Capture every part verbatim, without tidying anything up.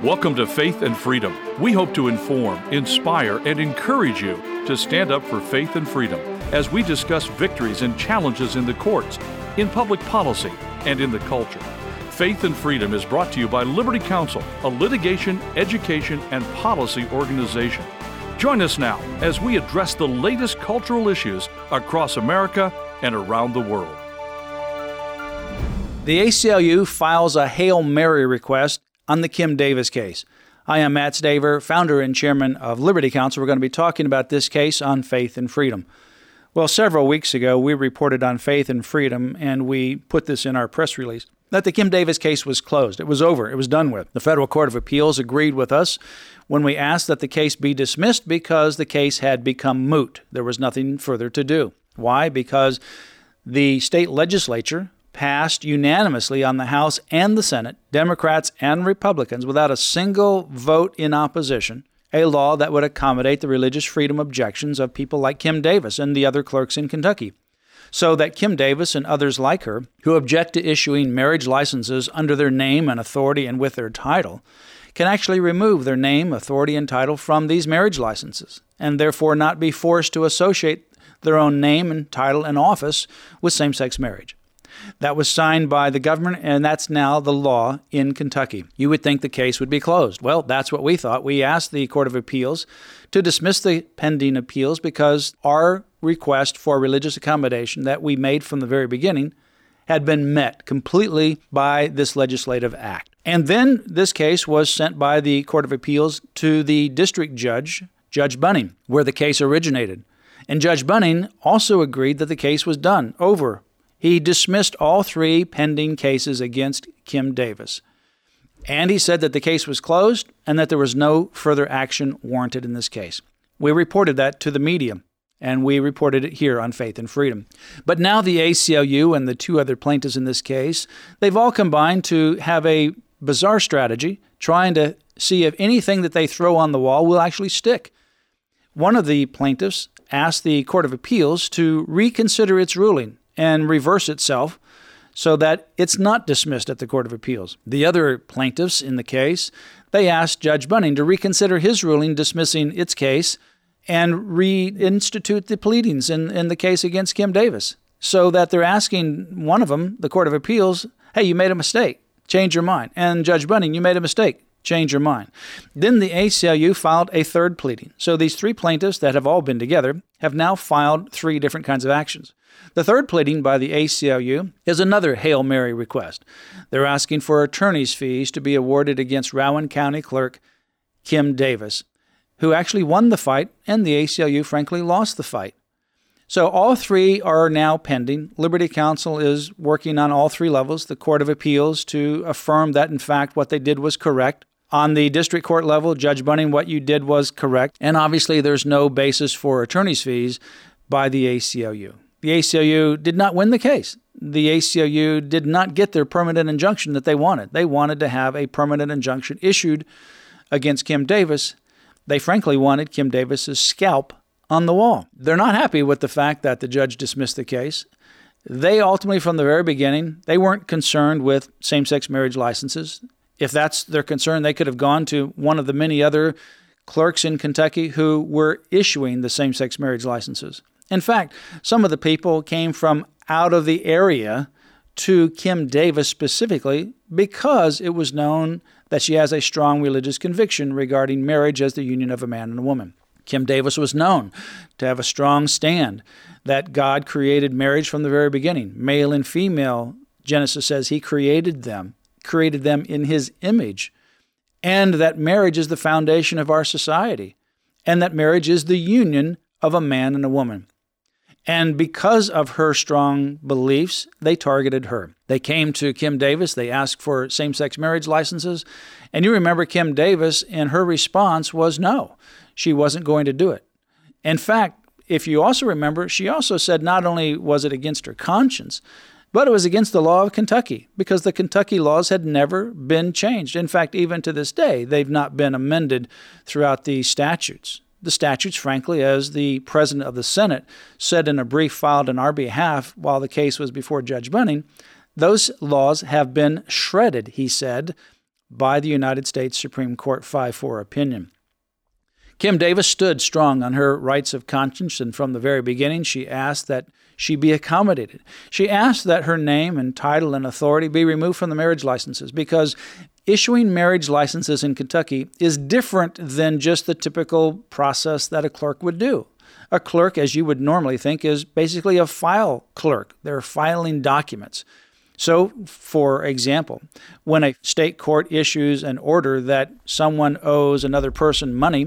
Welcome to Faith and Freedom. We hope to inform, inspire, and encourage you to stand up for faith and freedom as we discuss victories and challenges in the courts, in public policy, and in the culture. Faith and Freedom is brought to you by Liberty Counsel, a litigation, education, and policy organization. Join us now as we address the latest cultural issues across America and around the world. The A C L U files a Hail Mary request on the Kim Davis case. I am Matt Staver, founder and chairman of Liberty Counsel. We're going to be talking about this case on Faith and Freedom. Well, several weeks ago, we reported on Faith and Freedom, and we put this in our press release, that the Kim Davis case was closed. It was over. It was done with. The Federal Court of Appeals agreed with us when we asked that the case be dismissed because the case had become moot. There was nothing further to do. Why? Because the state legislature passed unanimously on the House and the Senate, Democrats and Republicans, without a single vote in opposition, a law that would accommodate the religious freedom objections of people like Kim Davis and the other clerks in Kentucky, so that Kim Davis and others like her who object to issuing marriage licenses under their name and authority and with their title can actually remove their name, authority, and title from these marriage licenses, and therefore not be forced to associate their own name and title and office with same-sex marriage. That was signed by the government, and that's now the law in Kentucky. You would think the case would be closed. Well, that's what we thought. We asked the Court of Appeals to dismiss the pending appeals because our request for religious accommodation that we made from the very beginning had been met completely by this legislative act. And then this case was sent by the Court of Appeals to the district judge, Judge Bunning, where the case originated. And Judge Bunning also agreed that the case was done, over. He dismissed all three pending cases against Kim Davis. And he said that the case was closed and that there was no further action warranted in this case. We reported that to the media, and we reported it here on Faith and Freedom. But now the A C L U and the two other plaintiffs in this case, they've all combined to have a bizarre strategy, trying to see if anything that they throw on the wall will actually stick. One of the plaintiffs asked the Court of Appeals to reconsider its ruling and reverse itself so that it's not dismissed at the Court of Appeals. The other plaintiffs in the case, they asked Judge Bunning to reconsider his ruling dismissing its case and reinstitute the pleadings in, in the case against Kim Davis, so that they're asking one of them, the Court of Appeals, hey, you made a mistake, change your mind. And Judge Bunning, you made a mistake, change your mind. Then the A C L U filed a third pleading. So these three plaintiffs that have all been together have now filed three different kinds of actions. The third pleading by the A C L U is another Hail Mary request. They're asking for attorney's fees to be awarded against Rowan County Clerk Kim Davis, who actually won the fight, and the A C L U, frankly, lost the fight. So all three are now pending. Liberty Counsel is working on all three levels, the Court of Appeals, to affirm that, in fact, what they did was correct. On the district court level, Judge Bunning, what you did was correct. And obviously, there's no basis for attorney's fees by the A C L U. The A C L U did not win the case. The A C L U did not get their permanent injunction that they wanted. They wanted to have a permanent injunction issued against Kim Davis. They frankly wanted Kim Davis's scalp on the wall. They're not happy with the fact that the judge dismissed the case. They ultimately, from the very beginning, they weren't concerned with same-sex marriage licenses. If that's their concern, they could have gone to one of the many other clerks in Kentucky who were issuing the same-sex marriage licenses. In fact, some of the people came from out of the area to Kim Davis specifically because it was known that she has a strong religious conviction regarding marriage as the union of a man and a woman. Kim Davis was known to have a strong stand that God created marriage from the very beginning. Male and female, Genesis says he created them, created them in his image, and that marriage is the foundation of our society, and that marriage is the union of a man and a woman. And because of her strong beliefs, they targeted her. They came to Kim Davis. They asked for same-sex marriage licenses. And you remember Kim Davis, and her response was no. She wasn't going to do it. In fact, if you also remember, she also said not only was it against her conscience, but it was against the law of Kentucky because the Kentucky laws had never been changed. In fact, even to this day, they've not been amended throughout the statutes. The statutes, frankly, as the president of the Senate said in a brief filed on our behalf while the case was before Judge Bunning, those laws have been shredded, he said, by the United States Supreme Court five four opinion. Kim Davis stood strong on her rights of conscience, and from the very beginning, she asked that she be accommodated. She asked that her name and title and authority be removed from the marriage licenses, because issuing marriage licenses in Kentucky is different than just the typical process that a clerk would do. A clerk, as you would normally think, is basically a file clerk. They're filing documents. So, for example, when a state court issues an order that someone owes another person money,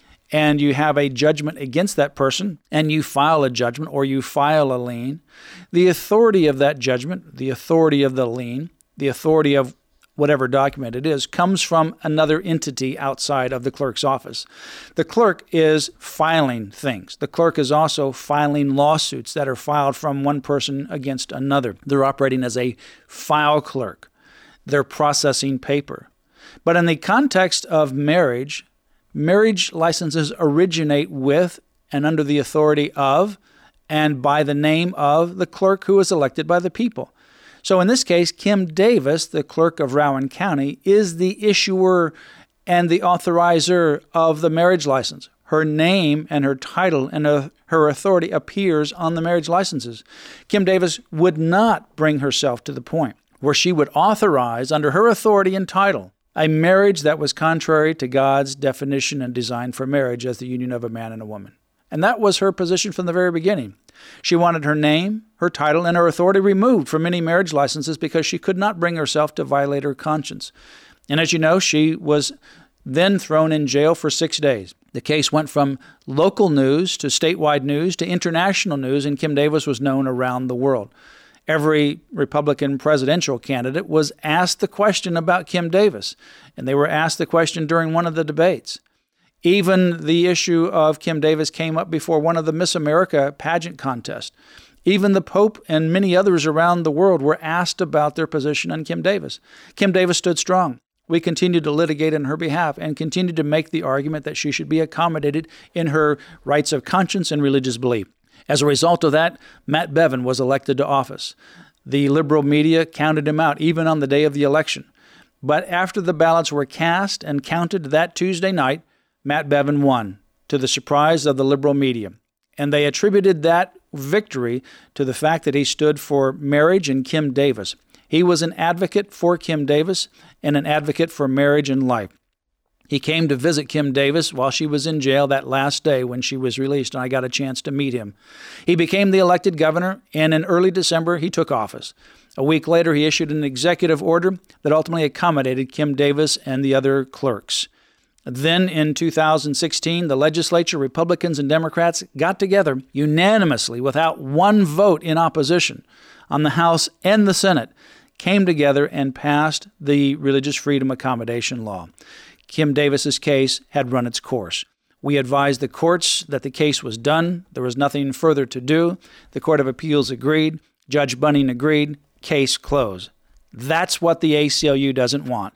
and you have a judgment against that person, and you file a judgment or you file a lien, the authority of that judgment, the authority of the lien, the authority of whatever document it is, comes from another entity outside of the clerk's office. The clerk is filing things. The clerk is also filing lawsuits that are filed from one person against another. They're operating as a file clerk. They're processing paper. But in the context of marriage, marriage licenses originate with and under the authority of and by the name of the clerk who is elected by the people. So in this case, Kim Davis, the clerk of Rowan County, is the issuer and the authorizer of the marriage license. Her name and her title and her authority appears on the marriage licenses. Kim Davis would not bring herself to the point where she would authorize, under her authority and title, a marriage that was contrary to God's definition and design for marriage as the union of a man and a woman. And that was her position from the very beginning. She wanted her name, her title, and her authority removed from any marriage licenses because she could not bring herself to violate her conscience. And as you know, she was then thrown in jail for six days. The case went from local news to statewide news to international news, and Kim Davis was known around the world. Every Republican presidential candidate was asked the question about Kim Davis, and they were asked the question during one of the debates. Even the issue of Kim Davis came up before one of the Miss America pageant contests. Even the Pope and many others around the world were asked about their position on Kim Davis. Kim Davis stood strong. We continued to litigate on her behalf and continued to make the argument that she should be accommodated in her rights of conscience and religious belief. As a result of that, Matt Bevin was elected to office. The liberal media counted him out, even on the day of the election. But after the ballots were cast and counted that Tuesday night, Matt Bevin won, to the surprise of the liberal media. And they attributed that victory to the fact that he stood for marriage and Kim Davis. He was an advocate for Kim Davis and an advocate for marriage and life. He came to visit Kim Davis while she was in jail that last day when she was released, and I got a chance to meet him. He became the elected governor, and in early December, he took office. A week later, he issued an executive order that ultimately accommodated Kim Davis and the other clerks. Then in two thousand sixteen, the legislature, Republicans and Democrats, got together unanimously without one vote in opposition on the House and the Senate, came together and passed the Religious Freedom Accommodation Law. Kim Davis's case had run its course. We advised the courts that the case was done. There was nothing further to do. The Court of Appeals agreed. Judge Bunning agreed. Case closed. That's what the A C L U doesn't want.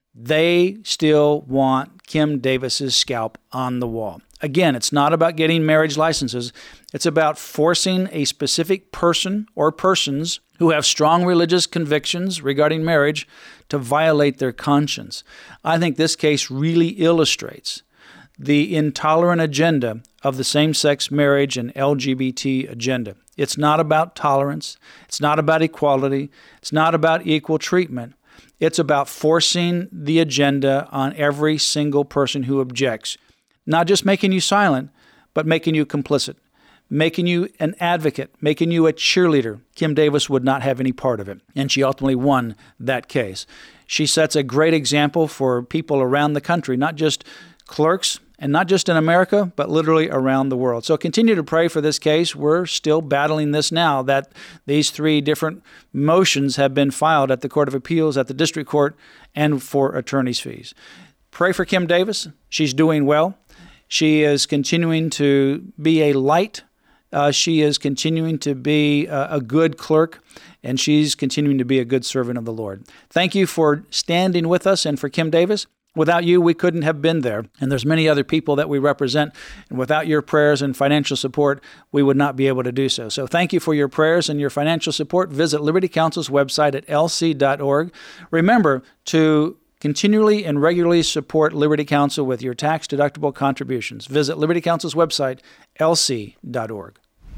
They still want Kim Davis's scalp on the wall. Again, it's not about getting marriage licenses. It's about forcing a specific person or persons who have strong religious convictions regarding marriage to violate their conscience. I think this case really illustrates the intolerant agenda of the same-sex marriage and L G B T agenda. It's not about tolerance. It's not about equality. It's not about equal treatment. It's about forcing the agenda on every single person who objects, not just making you silent, but making you complicit, making you an advocate, making you a cheerleader. Kim Davis would not have any part of it, and she ultimately won that case. She sets a great example for people around the country, not just clerks, and not just in America, but literally around the world. So continue to pray for this case. We're still battling this now, that these three different motions have been filed at the Court of Appeals, at the District Court, and for attorney's fees. Pray for Kim Davis. She's doing well. She is continuing to be a light. Uh, she is continuing to be a, a good clerk, and she's continuing to be a good servant of the Lord. Thank you for standing with us and for Kim Davis. Without you, we couldn't have been there. And there's many other people that we represent. And without your prayers and financial support, we would not be able to do so. So thank you for your prayers and your financial support. Visit Liberty Counsel's website at L C dot org. Remember to Continually and regularly support Liberty Counsel with your tax-deductible contributions. Visit Liberty Counsel's website, L C dot org.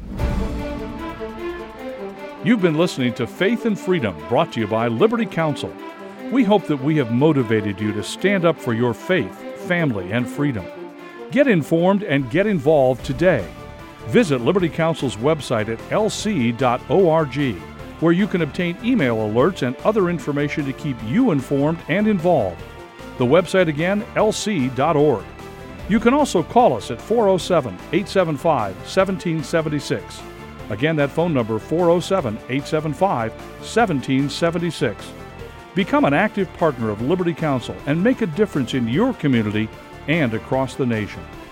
You've been listening to Faith and Freedom, brought to you by Liberty Counsel. We hope that we have motivated you to stand up for your faith, family, and freedom. Get informed and get involved today. Visit Liberty Counsel's website at L C dot org, where you can obtain email alerts and other information to keep you informed and involved. The website again, L C dot org. You can also call us at four oh seven, eight seven five, one seven seven six. Again, that phone number, four oh seven, eight seven five, one seven seven six. Become an active partner of Liberty Counsel and make a difference in your community and across the nation.